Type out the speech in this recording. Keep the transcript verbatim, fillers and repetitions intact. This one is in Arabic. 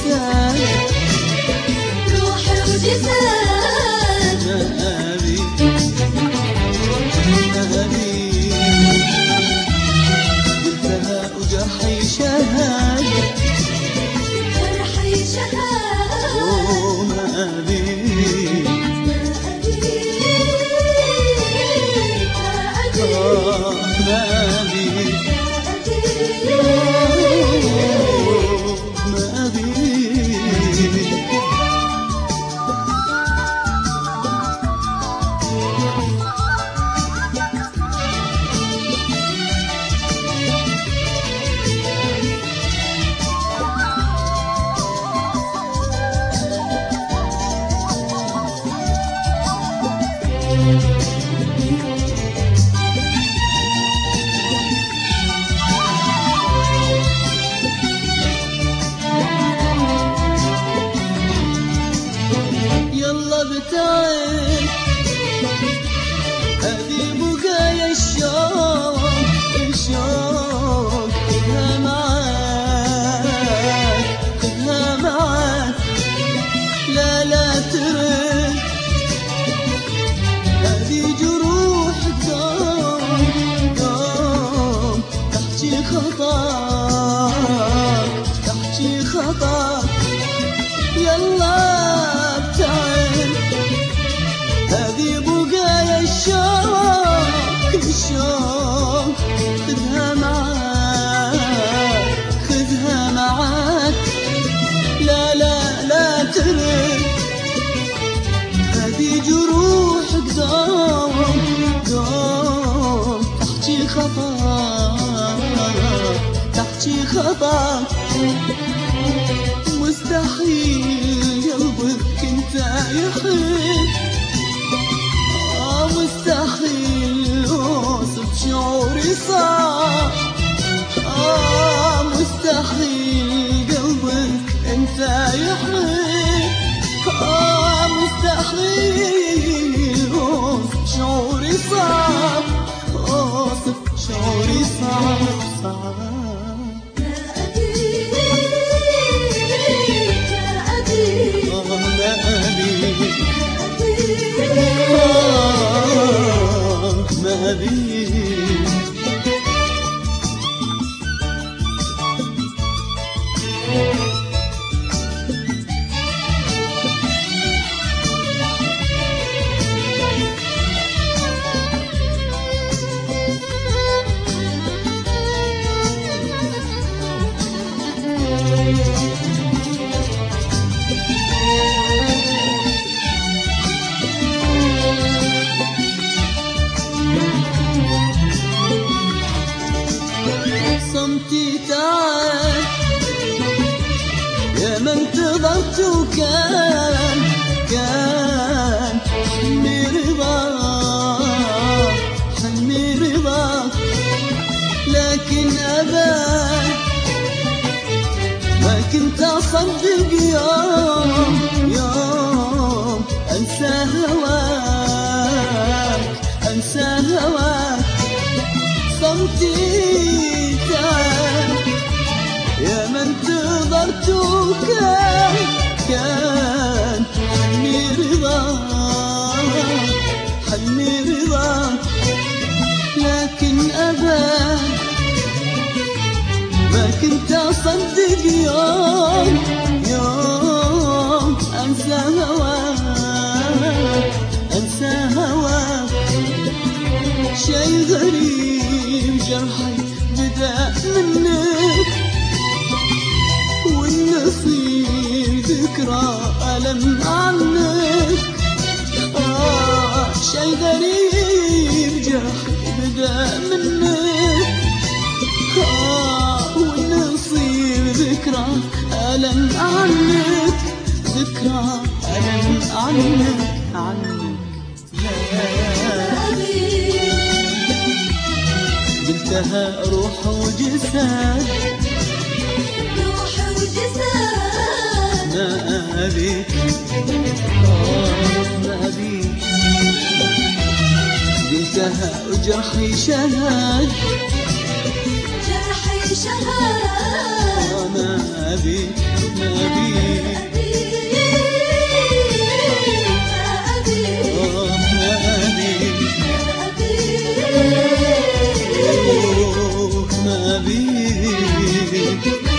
وجسد، روحي وجسد، ما أبي ما أبي قلتها وجرحي شهد، جرحي شهد، وما أبي ما أبي ما أبي يلا بتعب هذي بقايا الشوق، الشوق خذها معاك، خذها معاك، لا لا ترد هذي جروح الدوم، دوم تحكي خطاك، تحكي خطاك. يلا هذي بقايا الشوق، الشوق خذها معاك، خذها معاك، لا لا لا ترد هذي جروحك دوم، دوم تحكي خطاك، تحكي خطاك. مستحيل قلبك انت يحب، مستحيل اوصف شعوري صعب، آه مستحيل قلبك انت يحب، آه مستحيل اوصف شعوري صعب، اوصف شعوري صعب صعب. ما أبي صمتي تعال يا من انتظرت وكان، كان حلمي رضاك، حلمي رضاك، لكن أباك ما كنت أصدق يوم، يوم أنسى هواك، أنسى هواك. صمتي تعال يا من انتظرت وكان، كان حلمي رضاك، حلمي رضاك، لكن أباك ما كنت أصدق يوم، يوم أنسى هواك، أنسى هواك. شي غريب جرحي بدا منك، والنصيب ذكرى ألم عنك، آه شي غريب جرحي بدا منك، آه والنصيب ذكرى ألم عنك، ذكرى ألم عنك، عنك. قلتها روح وجسد، روح وجسد، ما أبيك، آه ما أبيك. قلتها وجرحي شهد، جرحي شهد، ما أبيك ما أبيك آه ما أبيك أوه ما أبيك